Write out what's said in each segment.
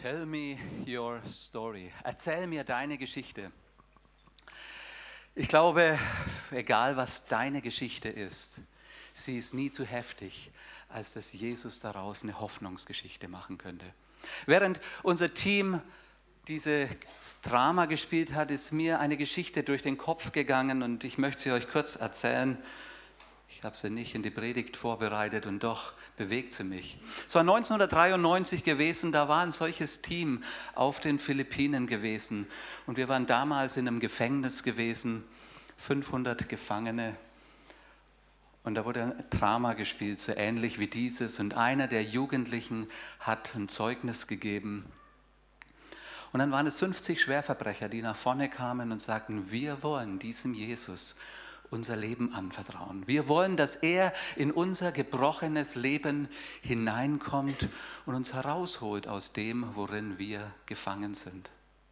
Tell me your story. Erzähl mir deine Geschichte. Ich glaube, egal was deine Geschichte ist, sie ist nie zu heftig, als dass Jesus daraus eine Hoffnungsgeschichte machen könnte. Während unser Team dieses Drama gespielt hat, ist mir eine Geschichte durch den Kopf gegangen und ich möchte sie euch kurz erzählen. Ich habe sie nicht in die Predigt vorbereitet und doch bewegt sie mich. Es war 1993 gewesen, da war ein solches Team auf den Philippinen gewesen. Und wir waren damals in einem Gefängnis gewesen, 500 Gefangene. Und da wurde ein Drama gespielt, so ähnlich wie dieses. Und einer der Jugendlichen hat ein Zeugnis gegeben. Und dann waren es 50 Schwerverbrecher, die nach vorne kamen und sagten, wir wollen diesem Jesus unser Leben anvertrauen. Wir wollen, dass er in unser gebrochenes Leben hineinkommt und uns herausholt aus dem, worin wir gefangen sind.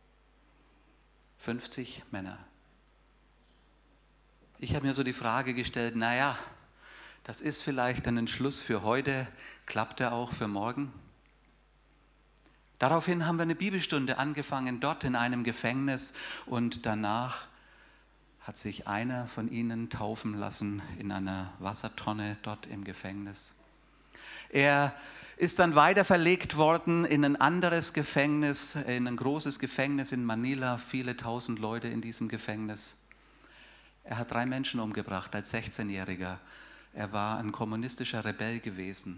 50 Männer. Ich habe mir so die Frage gestellt, naja, das ist vielleicht ein Entschluss für heute, klappt er auch für morgen? Daraufhin haben wir eine Bibelstunde angefangen, dort in einem Gefängnis und danach hat sich einer von ihnen taufen lassen in einer Wassertonne dort im Gefängnis. Er ist dann weiter verlegt worden in ein anderes Gefängnis, in ein großes Gefängnis in Manila, viele tausend Leute in diesem Gefängnis. Er hat 3 Menschen umgebracht als 16-Jähriger. Er war ein kommunistischer Rebell gewesen.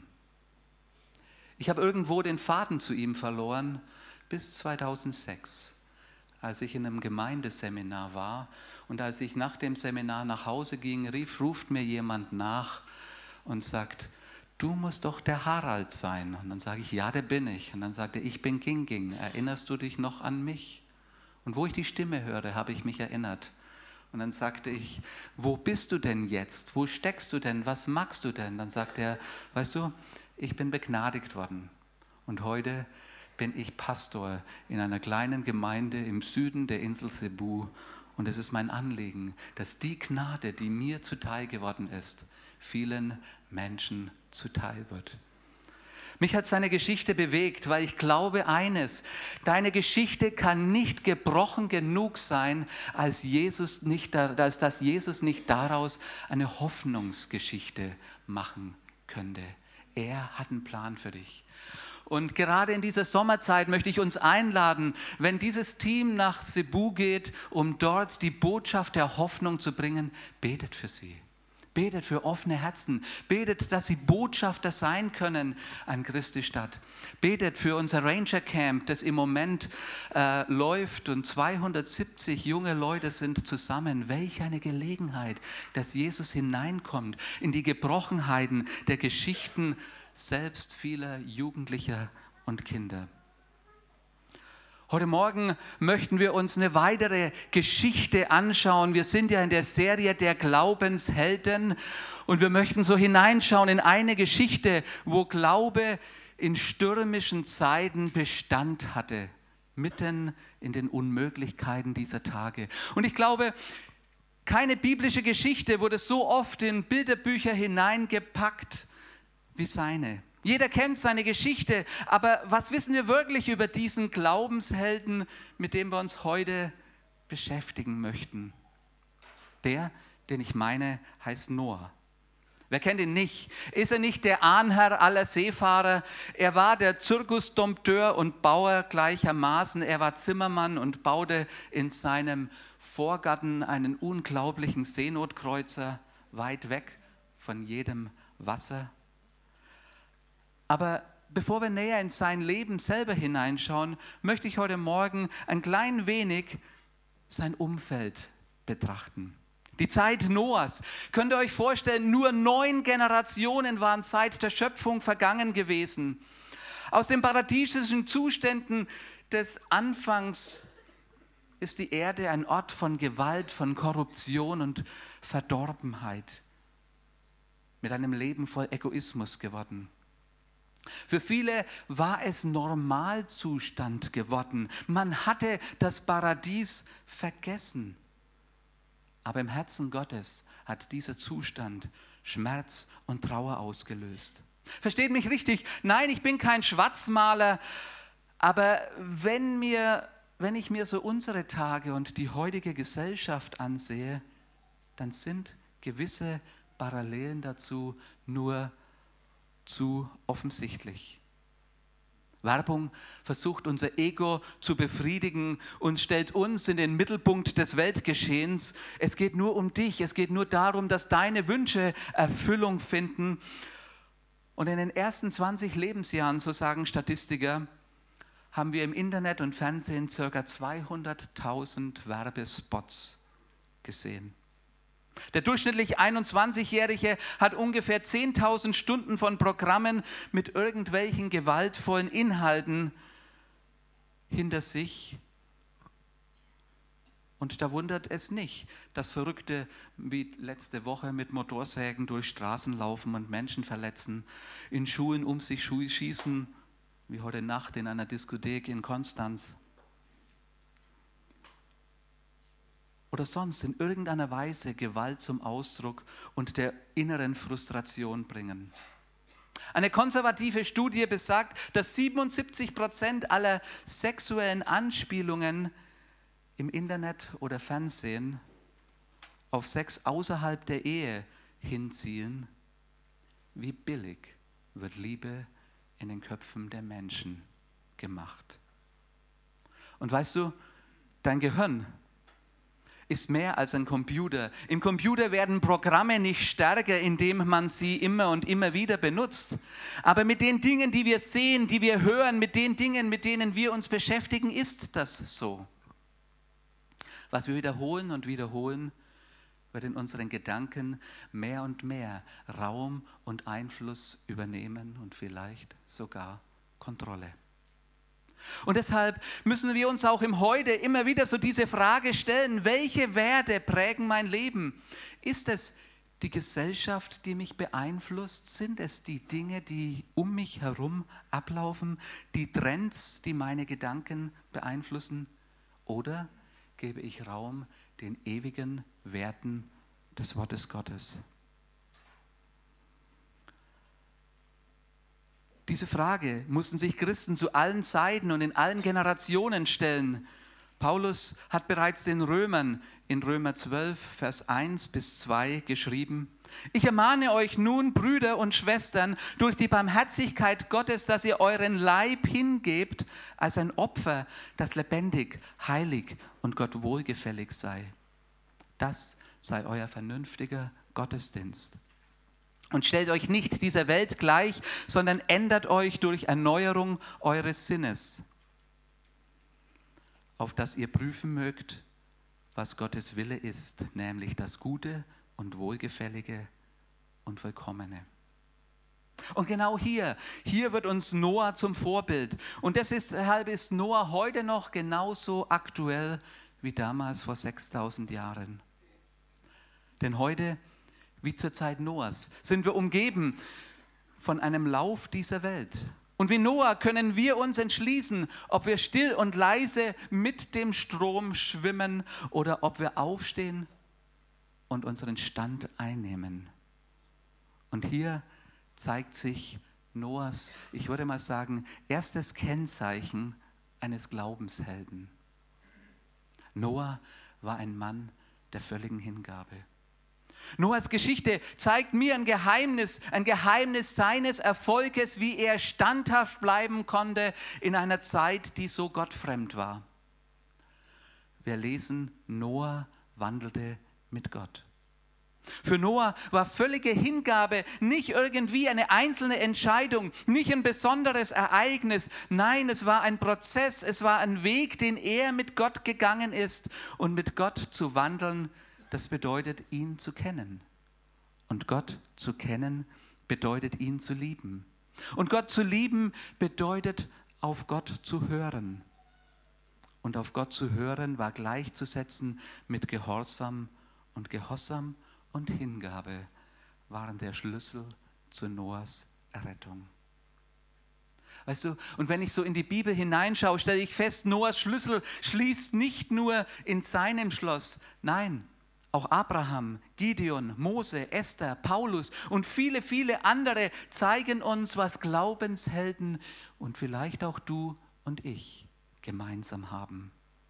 Ich habe irgendwo den Faden zu ihm verloren bis 2006. Als ich in einem Gemeindeseminar war und als ich nach dem Seminar nach Hause ging, ruft mir jemand nach und sagt, du musst doch der Harald sein. Und dann sage ich, ja, der bin ich. Und dann sagte er, ich bin Ging. Erinnerst du dich noch an mich? Und wo ich die Stimme hörte, habe ich mich erinnert. Und dann sagte ich, wo bist du denn jetzt? Wo steckst du denn? Was magst du denn? Dann sagte er, weißt du, ich bin begnadigt worden. Und heute bin ich Pastor in einer kleinen Gemeinde im Süden der Insel Cebu. Und es ist mein Anliegen, dass die Gnade, die mir zuteil geworden ist, vielen Menschen zuteil wird. Mich hat seine Geschichte bewegt, weil ich glaube eines, deine Geschichte kann nicht gebrochen genug sein, als dass Jesus nicht daraus eine Hoffnungsgeschichte machen könnte. Er hat einen Plan für dich. Und gerade in dieser Sommerzeit möchte ich uns einladen, wenn dieses Team nach Cebu geht, um dort die Botschaft der Hoffnung zu bringen, betet für sie. Betet für offene Herzen. Betet, dass sie Botschafter sein können an Christi Stadt. Betet für unser Ranger Camp, das im Moment läuft und 270 junge Leute sind zusammen. Welch eine Gelegenheit, dass Jesus hineinkommt in die Gebrochenheiten der Geschichten selbst vieler Jugendlicher und Kinder. Heute Morgen möchten wir uns eine weitere Geschichte anschauen. Wir sind ja in der Serie der Glaubenshelden und wir möchten so hineinschauen in eine Geschichte, wo Glaube in stürmischen Zeiten Bestand hatte, mitten in den Unmöglichkeiten dieser Tage. Und ich glaube, keine biblische Geschichte wurde so oft in Bilderbücher hineingepackt wie seine. Jeder kennt seine Geschichte, aber was wissen wir wirklich über diesen Glaubenshelden, mit dem wir uns heute beschäftigen möchten? Der, den ich meine, heißt Noah. Wer kennt ihn nicht? Ist er nicht der Ahnherr aller Seefahrer? Er war der Zirkusdompteur und Bauer gleichermaßen. Er war Zimmermann und baute in seinem Vorgarten einen unglaublichen Seenotkreuzer, weit weg von jedem Wasser. Aber bevor wir näher in sein Leben selber hineinschauen, möchte ich heute Morgen ein klein wenig sein Umfeld betrachten. Die Zeit Noahs. Könnt ihr euch vorstellen, nur 9 Generationen waren seit der Schöpfung vergangen gewesen. Aus den paradiesischen Zuständen des Anfangs ist die Erde ein Ort von Gewalt, von Korruption und Verdorbenheit. Mit einem Leben voll Egoismus geworden. Für viele war es Normalzustand geworden. Man hatte das Paradies vergessen. Aber im Herzen Gottes hat dieser Zustand Schmerz und Trauer ausgelöst. Versteht mich richtig? Nein, ich bin kein Schwarzmaler, Aber wenn ich mir so unsere Tage und die heutige Gesellschaft ansehe, dann sind gewisse Parallelen dazu nur zu offensichtlich. Werbung versucht unser Ego zu befriedigen und stellt uns in den Mittelpunkt des Weltgeschehens. Es geht nur um dich, es geht nur darum, dass deine Wünsche Erfüllung finden. Und in den ersten 20 Lebensjahren, so sagen Statistiker, haben wir im Internet und Fernsehen ca. 200.000 Werbespots gesehen. Der durchschnittlich 21-Jährige hat ungefähr 10.000 Stunden von Programmen mit irgendwelchen gewaltvollen Inhalten hinter sich. Und da wundert es nicht, dass Verrückte wie letzte Woche mit Motorsägen durch Straßen laufen und Menschen verletzen, in Schulen um sich schießen, wie heute Nacht in einer Diskothek in Konstanz. Oder sonst in irgendeiner Weise Gewalt zum Ausdruck und der inneren Frustration bringen. Eine konservative Studie besagt, dass 77% aller sexuellen Anspielungen im Internet oder Fernsehen auf Sex außerhalb der Ehe hinzielen. Wie billig wird Liebe in den Köpfen der Menschen gemacht. Und weißt du, dein Gehirn ist mehr als ein Computer. Im Computer werden Programme nicht stärker, indem man sie immer und immer wieder benutzt. Aber mit den Dingen, die wir sehen, die wir hören, mit den Dingen, mit denen wir uns beschäftigen, ist das so. Was wir wiederholen und wiederholen, wird in unseren Gedanken mehr und mehr Raum und Einfluss übernehmen und vielleicht sogar Kontrolle. Und deshalb müssen wir uns auch im Heute immer wieder so diese Frage stellen, welche Werte prägen mein Leben? Ist es die Gesellschaft, die mich beeinflusst? Sind es die Dinge, die um mich herum ablaufen? Die Trends, die meine Gedanken beeinflussen? Oder gebe ich Raum den ewigen Werten des Wortes Gottes? Diese Frage mussten sich Christen zu allen Zeiten und in allen Generationen stellen. Paulus hat bereits den Römern in Römer 12, Vers 1 bis 2 geschrieben: Ich ermahne euch nun, Brüder und Schwestern, durch die Barmherzigkeit Gottes, dass ihr euren Leib hingebt als ein Opfer, das lebendig, heilig und Gott wohlgefällig sei. Das sei euer vernünftiger Gottesdienst. Und stellt euch nicht dieser Welt gleich, sondern ändert euch durch Erneuerung eures Sinnes, auf dass ihr prüfen mögt, was Gottes Wille ist, nämlich das Gute und Wohlgefällige und Vollkommene. Und genau hier wird uns Noah zum Vorbild. Und deshalb ist Noah heute noch genauso aktuell wie damals vor 6.000 Jahren. Denn heute, wie zur Zeit Noahs, sind wir umgeben von einem Lauf dieser Welt. Und wie Noah können wir uns entschließen, ob wir still und leise mit dem Strom schwimmen oder ob wir aufstehen und unseren Stand einnehmen. Und hier zeigt sich Noahs, ich würde mal sagen, erstes Kennzeichen eines Glaubenshelden. Noah war ein Mann der völligen Hingabe. Noahs Geschichte zeigt mir ein Geheimnis seines Erfolges, wie er standhaft bleiben konnte in einer Zeit, die so gottfremd war. Wir lesen, Noah wandelte mit Gott. Für Noah war völlige Hingabe nicht irgendwie eine einzelne Entscheidung, nicht ein besonderes Ereignis. Nein, es war ein Prozess, es war ein Weg, den er mit Gott gegangen ist. Und mit Gott zu wandeln, das bedeutet, ihn zu kennen. Und Gott zu kennen, bedeutet, ihn zu lieben. Und Gott zu lieben, bedeutet, auf Gott zu hören. Und auf Gott zu hören, war gleichzusetzen mit Gehorsam. Und Gehorsam und Hingabe waren der Schlüssel zu Noahs Errettung. Weißt du, und wenn ich so in die Bibel hineinschaue, stelle ich fest, Noahs Schlüssel schließt nicht nur in seinem Schloss. Nein, auch Abraham, Gideon, Mose, Esther, Paulus und viele, viele andere zeigen uns, was Glaubenshelden und vielleicht auch du und ich gemeinsam haben.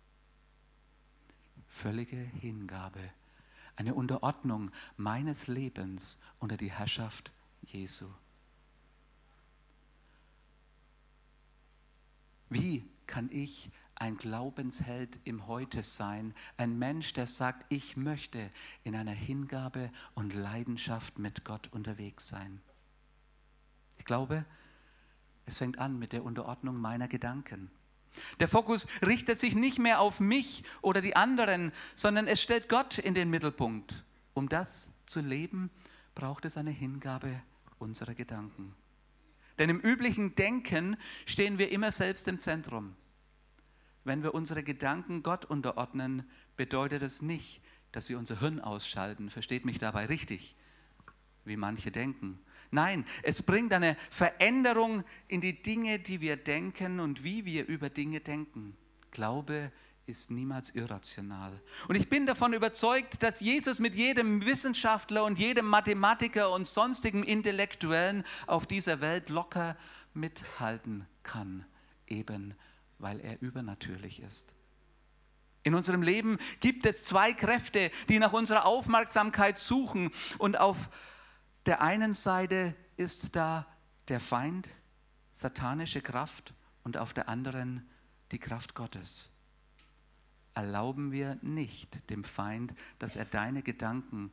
Völlige Hingabe, eine Unterordnung meines Lebens unter die Herrschaft Jesu. Wie kann ich ein Glaubensheld im Heute sein, ein Mensch, der sagt, ich möchte in einer Hingabe und Leidenschaft mit Gott unterwegs sein? Ich glaube, es fängt an mit der Unterordnung meiner Gedanken. Der Fokus richtet sich nicht mehr auf mich oder die anderen, sondern es stellt Gott in den Mittelpunkt. Um das zu leben, braucht es eine Hingabe unserer Gedanken. Denn im üblichen Denken stehen wir immer selbst im Zentrum. Wenn wir unsere Gedanken Gott unterordnen, bedeutet es nicht, dass wir unser Hirn ausschalten. Versteht mich dabei richtig, wie manche denken. Nein, es bringt eine Veränderung in die Dinge, die wir denken und wie wir über Dinge denken. Glaube ist niemals irrational. Und ich bin davon überzeugt, dass Jesus mit jedem Wissenschaftler und jedem Mathematiker und sonstigem Intellektuellen auf dieser Welt locker mithalten kann, eben weil er übernatürlich ist. In unserem Leben gibt es zwei Kräfte, die nach unserer Aufmerksamkeit suchen. Und auf der einen Seite ist da der Feind, satanische Kraft, und auf der anderen die Kraft Gottes. Erlauben wir nicht dem Feind, dass er deine Gedanken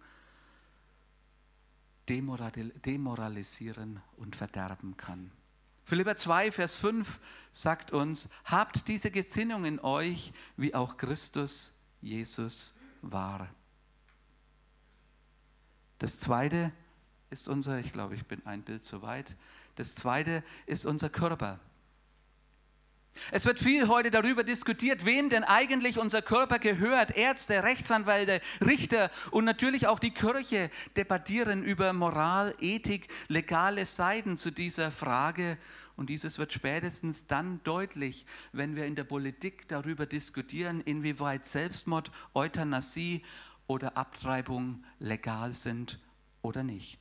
demoralisieren und verderben kann. Philipper 2, Vers 5 sagt uns, habt diese Gesinnung in euch, wie auch Christus Jesus war. Das zweite ist unser, ich glaube, ich bin ein Bild zu weit. Das zweite ist unser Körper. Es wird viel heute darüber diskutiert, wem denn eigentlich unser Körper gehört. Ärzte, Rechtsanwälte, Richter und natürlich auch die Kirche debattieren über Moral, Ethik, legale Seiten zu dieser Frage. Und dieses wird spätestens dann deutlich, wenn wir in der Politik darüber diskutieren, inwieweit Selbstmord, Euthanasie oder Abtreibung legal sind oder nicht.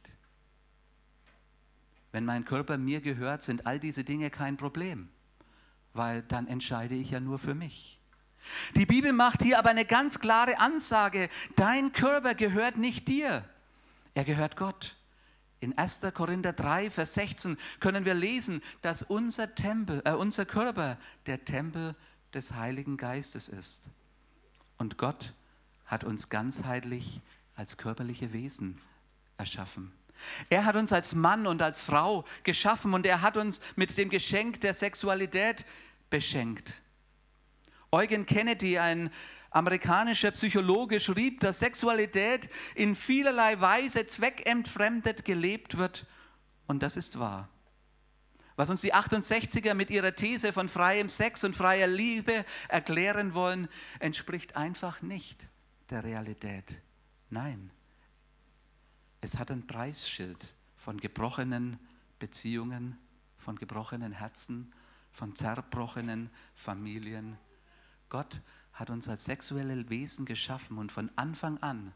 Wenn mein Körper mir gehört, sind all diese Dinge kein Problem, weil dann entscheide ich ja nur für mich. Die Bibel macht hier aber eine ganz klare Ansage, dein Körper gehört nicht dir, er gehört Gott. In 1. Korinther 3, Vers 16 können wir lesen, dass unser Körper der Tempel des Heiligen Geistes ist. Und Gott hat uns ganzheitlich als körperliche Wesen erschaffen. Er hat uns als Mann und als Frau geschaffen und er hat uns mit dem Geschenk der Sexualität beschenkt. Eugen Kennedy, ein amerikanischer Psychologe, schrieb, dass Sexualität in vielerlei Weise zweckentfremdet gelebt wird und das ist wahr. Was uns die 68er mit ihrer These von freiem Sex und freier Liebe erklären wollen, entspricht einfach nicht der Realität. Nein. Es hat ein Preisschild von gebrochenen Beziehungen, von gebrochenen Herzen, von zerbrochenen Familien. Gott hat uns als sexuelle Wesen geschaffen und von Anfang an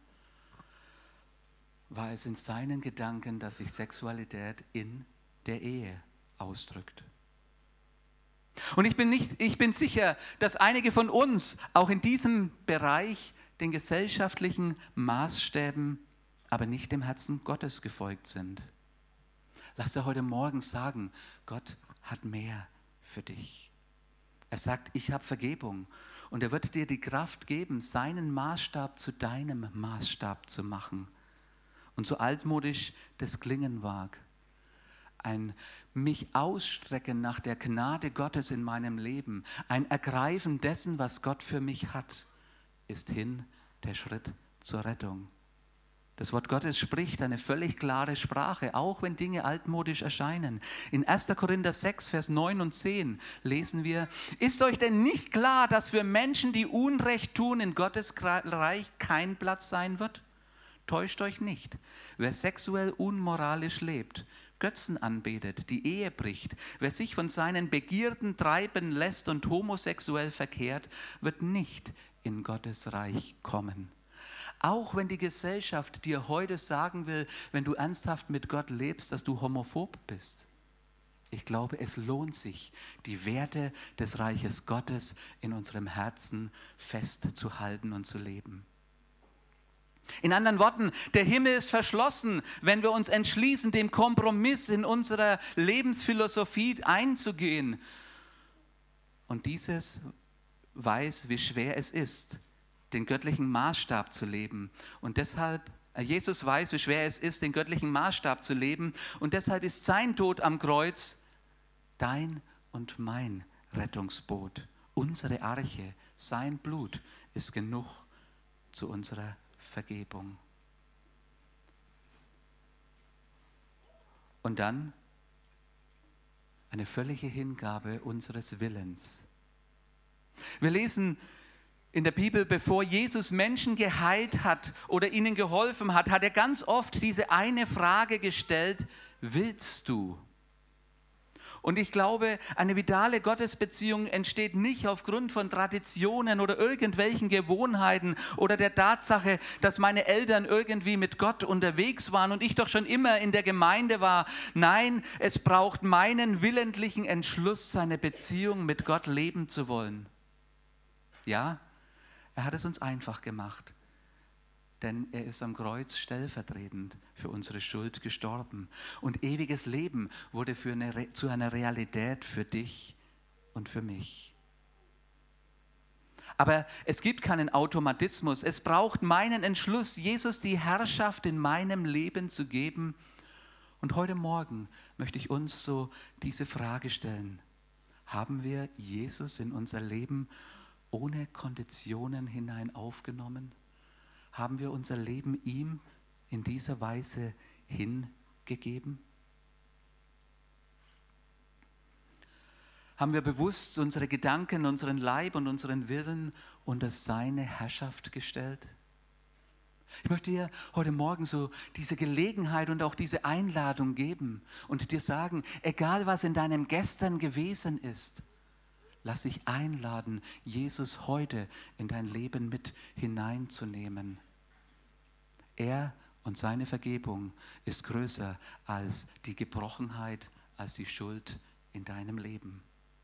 war es in seinen Gedanken, dass sich Sexualität in der Ehe ausdrückt. Und ich bin sicher, dass einige von uns auch in diesem Bereich den gesellschaftlichen Maßstäben aber nicht dem Herzen Gottes gefolgt sind. Lass dir heute Morgen sagen, Gott hat mehr für dich. Er sagt, ich habe Vergebung und er wird dir die Kraft geben, seinen Maßstab zu deinem Maßstab zu machen. Und so altmodisch das klingen mag, ein mich ausstrecken nach der Gnade Gottes in meinem Leben, ein Ergreifen dessen, was Gott für mich hat, ist der Schritt zur Rettung. Das Wort Gottes spricht eine völlig klare Sprache, auch wenn Dinge altmodisch erscheinen. In 1. Korinther 6, Vers 9 und 10 lesen wir, ist euch denn nicht klar, dass für Menschen, die Unrecht tun, in Gottes Reich kein Platz sein wird? Täuscht euch nicht. Wer sexuell unmoralisch lebt, Götzen anbetet, die Ehe bricht, wer sich von seinen Begierden treiben lässt und homosexuell verkehrt, wird nicht in Gottes Reich kommen. Auch wenn die Gesellschaft dir heute sagen will, wenn du ernsthaft mit Gott lebst, dass du homophob bist. Ich glaube, es lohnt sich, die Werte des Reiches Gottes in unserem Herzen festzuhalten und zu leben. In anderen Worten, der Himmel ist verschlossen, wenn wir uns entschließen, dem Kompromiss in unserer Lebensphilosophie einzugehen. Und dieses weiß, wie schwer es ist, den göttlichen Maßstab zu leben. Und deshalb, Jesus weiß, wie schwer es ist, den göttlichen Maßstab zu leben. Und deshalb ist sein Tod am Kreuz dein und mein Rettungsboot, unsere Arche. Sein Blut ist genug zu unserer Vergebung. Und dann eine völlige Hingabe unseres Willens. Wir lesen in der Bibel, bevor Jesus Menschen geheilt hat oder ihnen geholfen hat, hat er ganz oft diese eine Frage gestellt: Willst du? Und ich glaube, eine vitale Gottesbeziehung entsteht nicht aufgrund von Traditionen oder irgendwelchen Gewohnheiten oder der Tatsache, dass meine Eltern irgendwie mit Gott unterwegs waren und ich doch schon immer in der Gemeinde war. Nein, es braucht meinen willentlichen Entschluss, seine Beziehung mit Gott leben zu wollen. Ja, er hat es uns einfach gemacht. Denn er ist am Kreuz stellvertretend für unsere Schuld gestorben. Und ewiges Leben wurde zu einer Realität für dich und für mich. Aber es gibt keinen Automatismus. Es braucht meinen Entschluss, Jesus die Herrschaft in meinem Leben zu geben. Und heute Morgen möchte ich uns so diese Frage stellen: Haben wir Jesus in unser Leben ohne Konditionen hinein aufgenommen? Haben wir unser Leben ihm in dieser Weise hingegeben? Haben wir bewusst unsere Gedanken, unseren Leib und unseren Willen unter seine Herrschaft gestellt? Ich möchte dir heute Morgen so diese Gelegenheit und auch diese Einladung geben und dir sagen, egal was in deinem Gestern gewesen ist, lass dich einladen, Jesus heute in dein Leben mit hineinzunehmen. Er und seine Vergebung ist größer als die Gebrochenheit, als die Schuld in deinem Leben.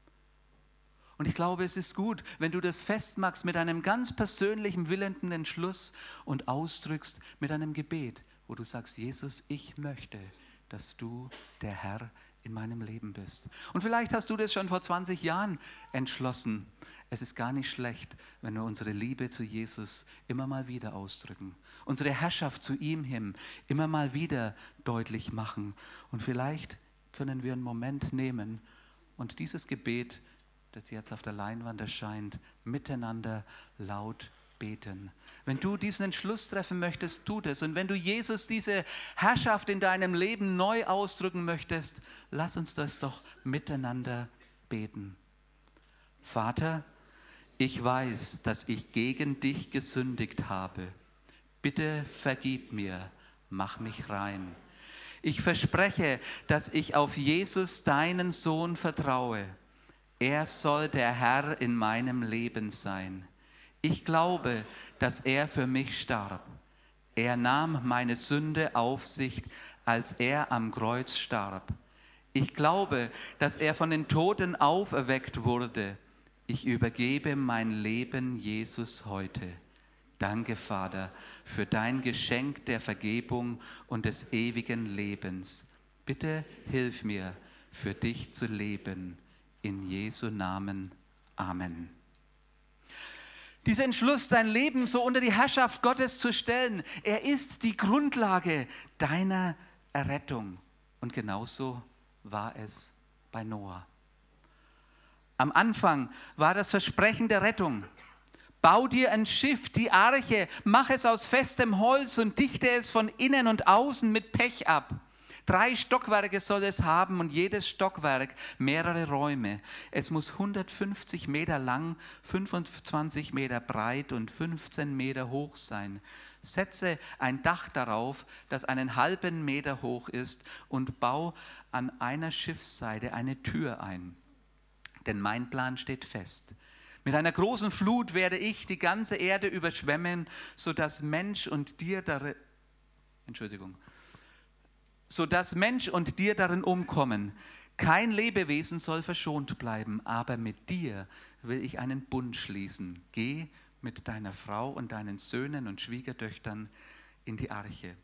Und ich glaube, es ist gut, wenn du das festmachst mit einem ganz persönlichen, willenden Entschluss und ausdrückst mit einem Gebet, wo du sagst: Jesus, ich möchte, dass du der Herr in meinem Leben bist. Und vielleicht hast du das schon vor 20 Jahren entschlossen. Es ist gar nicht schlecht, wenn wir unsere Liebe zu Jesus immer mal wieder ausdrücken, unsere Herrschaft zu ihm hin immer mal wieder deutlich machen. Und vielleicht können wir einen Moment nehmen und dieses Gebet, das jetzt auf der Leinwand erscheint, miteinander laut beten. Wenn du diesen Entschluss treffen möchtest, tu das. Und wenn du Jesus diese Herrschaft in deinem Leben neu ausdrücken möchtest, lass uns das doch miteinander beten. Vater, ich weiß, dass ich gegen dich gesündigt habe. Bitte vergib mir, mach mich rein. Ich verspreche, dass ich auf Jesus, deinen Sohn, vertraue. Er soll der Herr in meinem Leben sein. Ich glaube, dass er für mich starb. Er nahm meine Sünde auf sich, als er am Kreuz starb. Ich glaube, dass er von den Toten auferweckt wurde. Ich übergebe mein Leben Jesus heute. Danke, Vater, für dein Geschenk der Vergebung und des ewigen Lebens. Bitte hilf mir, für dich zu leben. In Jesu Namen. Amen. Dieser Entschluss, dein Leben so unter die Herrschaft Gottes zu stellen, er ist die Grundlage deiner Errettung. Und genauso war es bei Noah. Am Anfang war das Versprechen der Rettung. Bau dir ein Schiff, die Arche, mach es aus festem Holz und dichte es von innen und außen mit Pech ab. 3 Stockwerke soll es haben und jedes Stockwerk mehrere Räume. Es muss 150 Meter lang, 25 Meter breit und 15 Meter hoch sein. Setze ein Dach darauf, das einen halben Meter hoch ist, und bau an einer Schiffsseite eine Tür ein. Denn mein Plan steht fest. Mit einer großen Flut werde ich die ganze Erde überschwemmen, sodass Mensch und Tier darin umkommen. Kein Lebewesen soll verschont bleiben, aber mit dir will ich einen Bund schließen. Geh mit deiner Frau und deinen Söhnen und Schwiegertöchtern in die Arche.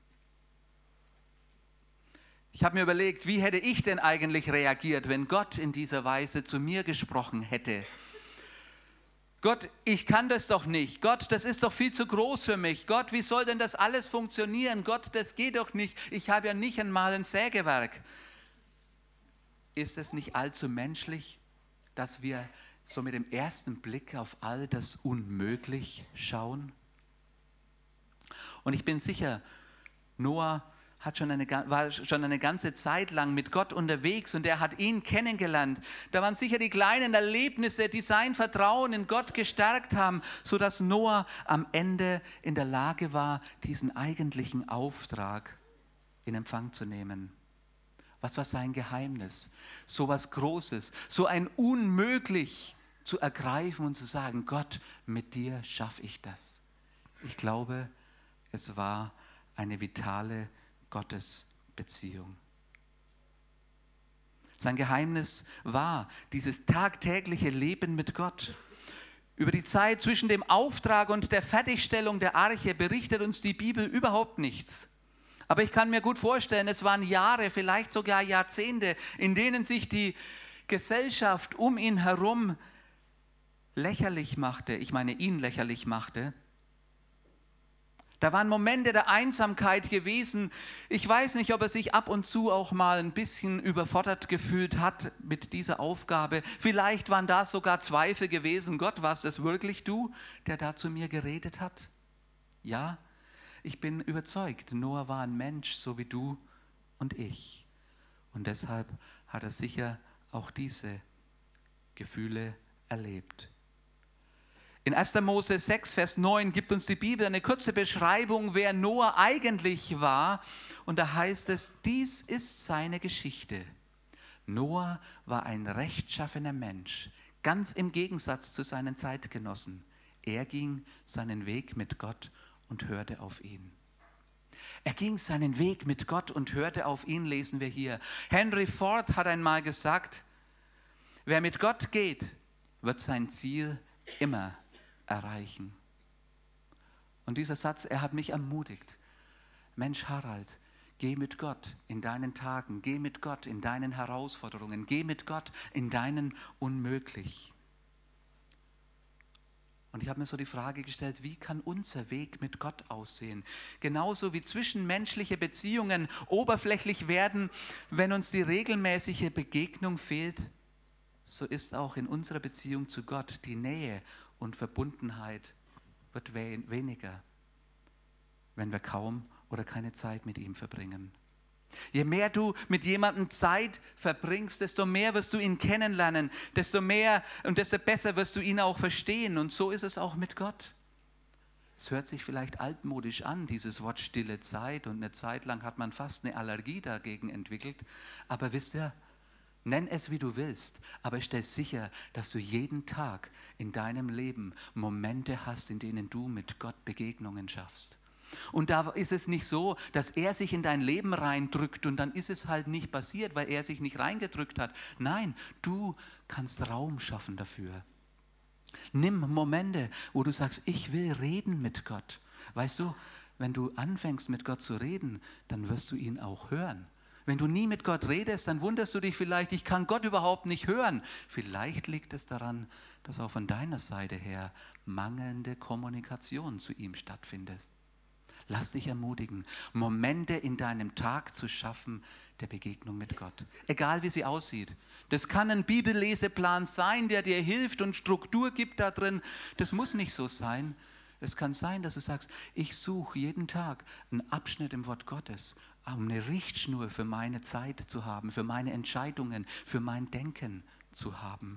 Ich habe mir überlegt, wie hätte ich denn eigentlich reagiert, wenn Gott in dieser Weise zu mir gesprochen hätte? Gott, ich kann das doch nicht. Gott, das ist doch viel zu groß für mich. Gott, wie soll denn das alles funktionieren? Gott, das geht doch nicht. Ich habe ja nicht einmal ein Sägewerk. Ist es nicht allzu menschlich, dass wir so mit dem ersten Blick auf all das unmöglich schauen? Und ich bin sicher, Noah war schon eine ganze Zeit lang mit Gott unterwegs und er hat ihn kennengelernt. Da waren sicher die kleinen Erlebnisse, die sein Vertrauen in Gott gestärkt haben, sodass Noah am Ende in der Lage war, diesen eigentlichen Auftrag in Empfang zu nehmen. Was war sein Geheimnis? So was Großes, so ein Unmöglich zu ergreifen und zu sagen, Gott, mit dir schaffe ich das. Ich glaube, es war eine vitale Gottesbeziehung. Sein Geheimnis war dieses tagtägliche Leben mit Gott. Über die Zeit zwischen dem Auftrag und der Fertigstellung der Arche berichtet uns die Bibel überhaupt nichts. Aber ich kann mir gut vorstellen, es waren Jahre, vielleicht sogar Jahrzehnte, in denen sich die Gesellschaft um ihn herum lächerlich machte, ich meine ihn lächerlich machte. Da waren Momente der Einsamkeit gewesen. Ich weiß nicht, ob er sich ab und zu auch mal ein bisschen überfordert gefühlt hat mit dieser Aufgabe. Vielleicht waren da sogar Zweifel gewesen. Gott, warst es wirklich du, der da zu mir geredet hat? Ja, ich bin überzeugt, Noah war ein Mensch, so wie du und ich. Und deshalb hat er sicher auch diese Gefühle erlebt. In 1. Mose 6, Vers 9 gibt uns die Bibel eine kurze Beschreibung, wer Noah eigentlich war. Und da heißt es, dies ist seine Geschichte. Noah war ein rechtschaffener Mensch, ganz im Gegensatz zu seinen Zeitgenossen. Er ging seinen Weg mit Gott und hörte auf ihn. Er ging seinen Weg mit Gott und hörte auf ihn, lesen wir hier. Henry Ford hat einmal gesagt, wer mit Gott geht, wird sein Ziel immer erreichen. Und dieser Satz, er hat mich ermutigt. Mensch Harald, geh mit Gott in deinen Tagen, geh mit Gott in deinen Herausforderungen, geh mit Gott in deinen Unmöglich. Und ich habe mir so die Frage gestellt, wie kann unser Weg mit Gott aussehen? Genauso wie zwischenmenschliche Beziehungen oberflächlich werden, wenn uns die regelmäßige Begegnung fehlt, so ist auch in unserer Beziehung zu Gott die Nähe und Verbundenheit wird weniger, wenn wir kaum oder keine Zeit mit ihm verbringen. Je mehr du mit jemandem Zeit verbringst, desto mehr wirst du ihn kennenlernen, desto mehr und desto besser wirst du ihn auch verstehen. Und so ist es auch mit Gott. Es hört sich vielleicht altmodisch an, dieses Wort stille Zeit, und eine Zeit lang hat man fast eine Allergie dagegen entwickelt. Aber wisst ihr, nenn es wie du willst, aber stell sicher, dass du jeden Tag in deinem Leben Momente hast, in denen du mit Gott Begegnungen schaffst. Und da ist es nicht so, dass er sich in dein Leben reindrückt und dann ist es halt nicht passiert, weil er sich nicht reingedrückt hat. Nein, du kannst Raum schaffen dafür. Nimm Momente, wo du sagst, ich will reden mit Gott. Weißt du, wenn du anfängst mit Gott zu reden, dann wirst du ihn auch hören. Wenn du nie mit Gott redest, dann wunderst du dich vielleicht, ich kann Gott überhaupt nicht hören. Vielleicht liegt es daran, dass auch von deiner Seite her mangelnde Kommunikation zu ihm stattfindet. Lass dich ermutigen, Momente in deinem Tag zu schaffen der Begegnung mit Gott. Egal wie sie aussieht. Das kann ein Bibelleseplan sein, der dir hilft und Struktur gibt da drin. Das muss nicht so sein. Es kann sein, dass du sagst, ich suche jeden Tag einen Abschnitt im Wort Gottes, um eine Richtschnur für meine Zeit zu haben, für meine Entscheidungen, für mein Denken zu haben.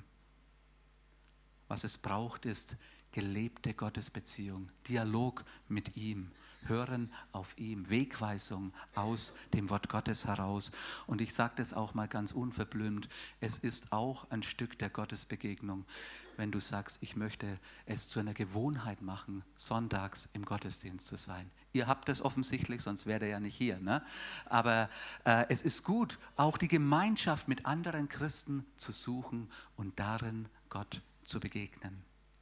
Was es braucht, ist gelebte Gottesbeziehung, Dialog mit ihm. hören auf ihm. Wegweisung aus dem Wort Gottes heraus. Und ich sage das auch mal ganz unverblümt, es ist auch ein Stück der Gottesbegegnung, wenn du sagst, ich möchte es zu einer Gewohnheit machen, sonntags im Gottesdienst zu sein. Ihr habt es offensichtlich, sonst wärt ihr ja nicht hier. Ne? Aber es ist gut, auch die Gemeinschaft mit anderen Christen zu suchen und darin Gott zu begegnen.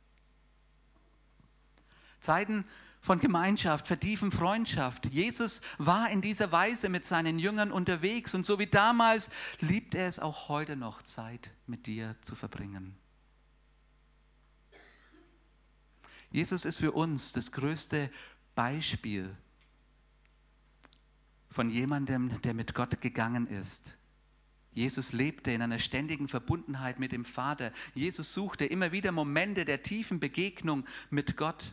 Zeiten von Gemeinschaft, vertiefen Freundschaft. Jesus war in dieser Weise mit seinen Jüngern unterwegs und so wie damals liebt er es auch heute noch, Zeit mit dir zu verbringen. Jesus ist für uns das größte Beispiel von jemandem, der mit Gott gegangen ist. Jesus lebte in einer ständigen Verbundenheit mit dem Vater. Jesus suchte immer wieder Momente der tiefen Begegnung mit Gott.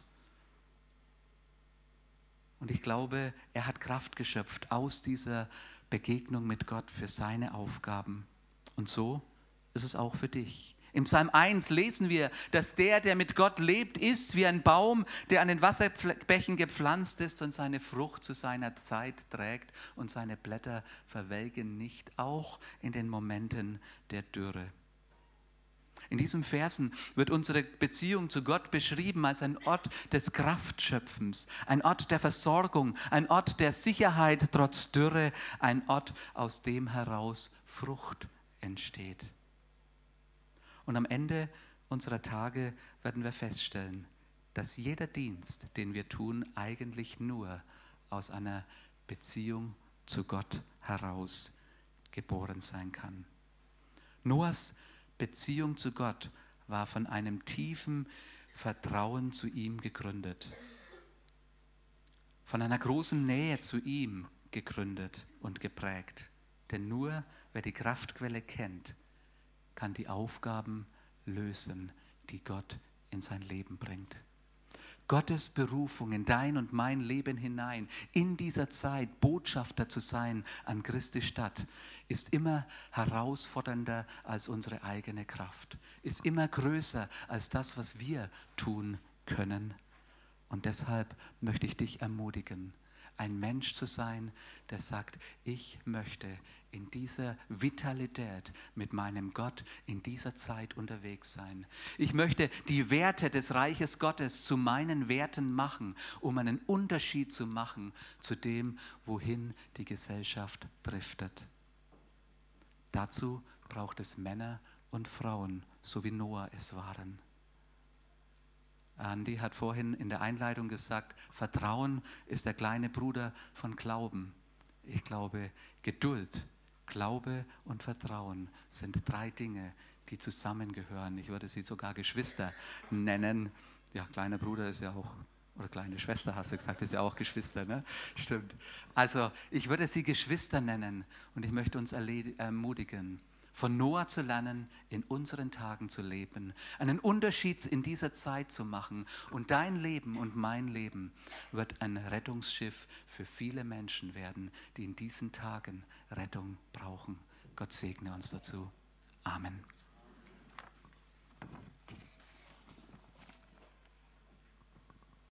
Und ich glaube, er hat Kraft geschöpft aus dieser Begegnung mit Gott für seine Aufgaben. Und so ist es auch für dich. Im Psalm 1 lesen wir, dass der mit Gott lebt, ist wie ein Baum, der an den Wasserbächen gepflanzt ist und seine Frucht zu seiner Zeit trägt und seine Blätter verwelken nicht, auch in den Momenten der Dürre. In diesen Versen wird unsere Beziehung zu Gott beschrieben als ein Ort des Kraftschöpfens, ein Ort der Versorgung, ein Ort der Sicherheit trotz Dürre, ein Ort, aus dem heraus Frucht entsteht. Und am Ende unserer Tage werden wir feststellen, dass jeder Dienst, den wir tun, eigentlich nur aus einer Beziehung zu Gott heraus geboren sein kann. Noahs Beziehung zu Gott war von einem tiefen Vertrauen zu ihm gegründet, von einer großen Nähe zu ihm gegründet und geprägt. Denn nur wer die Kraftquelle kennt, kann die Aufgaben lösen, die Gott in sein Leben bringt. Gottes Berufung in dein und mein Leben hinein, in dieser Zeit Botschafter zu sein an Christi Stadt, ist immer herausfordernder als unsere eigene Kraft, ist immer größer als das, was wir tun können. Und deshalb möchte ich dich ermutigen, ein Mensch zu sein, der sagt, ich möchte in dieser Vitalität mit meinem Gott in dieser Zeit unterwegs sein. Ich möchte die Werte des Reiches Gottes zu meinen Werten machen, um einen Unterschied zu machen zu dem, wohin die Gesellschaft driftet. Dazu braucht es Männer und Frauen, so wie Noah es waren. Andi hat vorhin in der Einleitung gesagt, Vertrauen ist der kleine Bruder von Glauben. Ich glaube, Geduld, Glaube und Vertrauen sind 3 Dinge, die zusammengehören. Ich würde sie sogar Geschwister nennen. Ja, kleiner Bruder ist ja auch, oder kleine Schwester hast du gesagt, ist ja auch Geschwister, ne? Stimmt. Also ich würde sie Geschwister nennen und ich möchte uns ermutigen, von Noah zu lernen, in unseren Tagen zu leben, einen Unterschied in dieser Zeit zu machen. Und dein Leben und mein Leben wird ein Rettungsschiff für viele Menschen werden, die in diesen Tagen Rettung brauchen. Gott segne uns dazu. Amen.